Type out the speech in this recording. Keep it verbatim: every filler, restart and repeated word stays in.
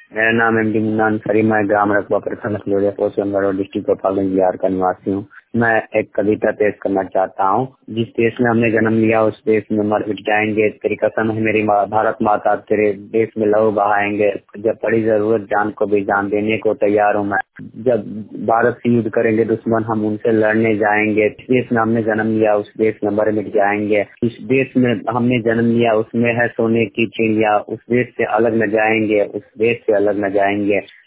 मेरा नाम M D Munna Ansari, मैं ग्राम रकबा प्रखंड खलोरिया पोस्ट गंगारोड डिस्ट्रिक्ट गोपालगंज बिहार का निवासी हूँ। मैं एक कविता पेश करना चाहता हूँ। जिस देश में हमने जन्म लिया उस देश में मर मिट जाएंगे, तेरी कसम है मेरी माँ, भारत माता, तेरे देश में लहू बहाएंगे। जब पड़ी जरूरत जान को भी जान देने को तैयार हूँ मैं। जब भारत से युद्ध करेंगे दुश्मन हम उनसे लड़ने जाएंगे। जिस देश में हमने जन्म लिया उस देश में मर मिट जाएंगे। इस देश में हमने जन्म लिया उसमें है सोने की चिड़िया, उस देश से अलग न जाएंगे, उस देश से अलग न जाएंगे।